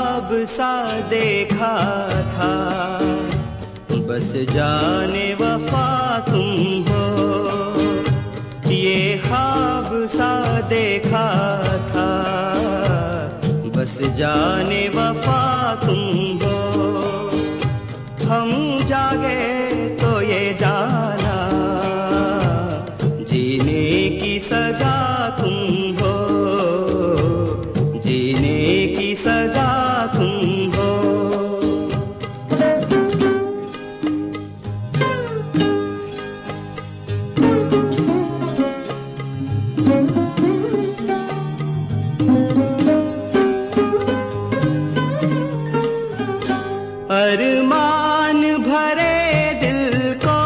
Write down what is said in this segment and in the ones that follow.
ख्वाब सा देखा था, बस जाने वफा तुम हो। ये ख्वाब सा देखा था, बस जाने वफा तुम हो। हम जागे तो ये जाना, जीने की सजा तुम हो, जीने की सजा तुम हो। अरमान भरे दिल को,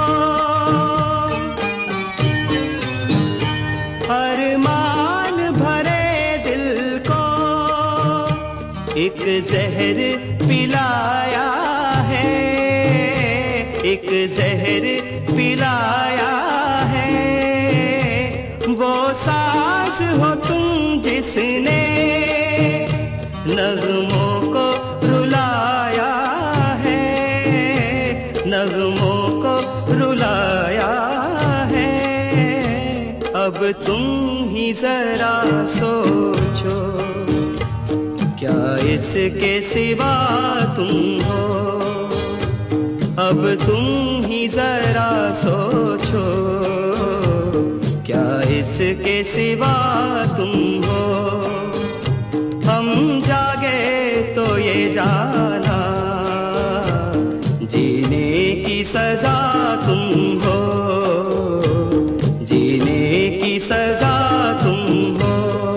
अरमान भरे दिल को एक जहर पिलाया है, एक जहर पिलाया है। वो साज हो तुम जिसने नगमों को रुलाया है, नगमों को रुलाया है। अब तुम ही जरा सोचो, क्या इसके सिवा तुम हो। अब तुम ही जरा सोचो, क्या इसके सिवा तुम हो। हम जागे तो ये जाना, जीने की सजा तुम हो, जीने की सजा तुम हो।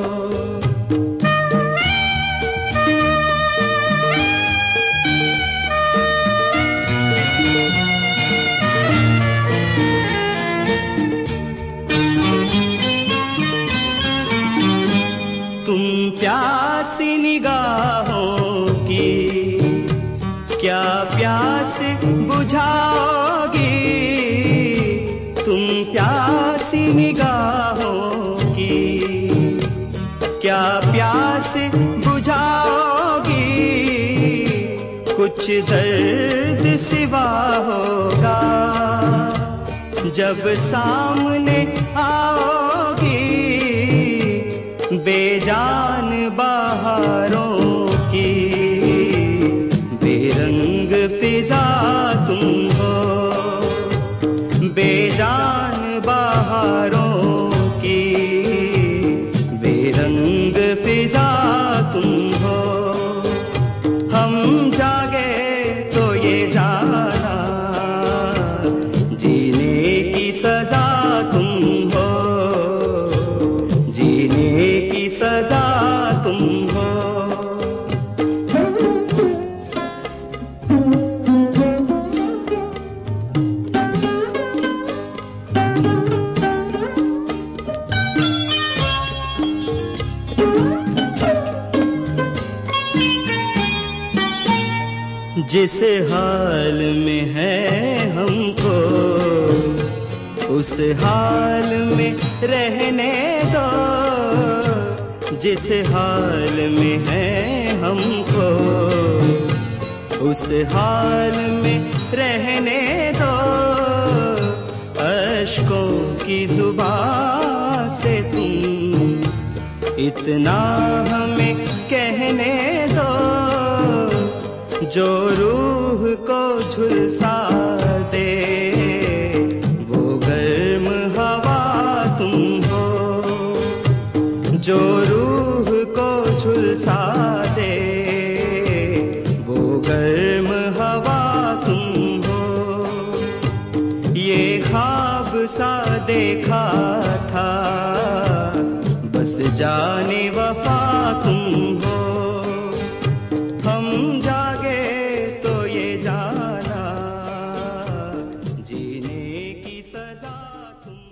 तुम प्यासी निगाहों की क्या प्यास बुझाओगी, तुम प्यासी निगाहों की क्या प्यास बुझाओगी। कुछ दर्द सिवा होगा जब सामने आओगी। बेजान बहारों की बेरंग फिजा तुम हो, बेजान बहारों की बेरंग फिजा तुम हो। हम जागे तो ये जाना, जीने की सजा तुम हो, जीने की सजा तुम हो। जिस हाल में है हमको, उस हाल में रहने दो। जिस हाल में है हमको, उस हाल में रहने दो। अश्कों की जुबान से तुम इतना हमें कहने दो, जो रूह को झुलसा दे वो गर्म हवा तुम हो। जो रूह को झुलसा दे वो गर्म हवा तुम हो। ये ख्वाब सा देखा था, बस जाने वफा तुम हो। हम जागे तो ये जाना, जीने की सजा तुम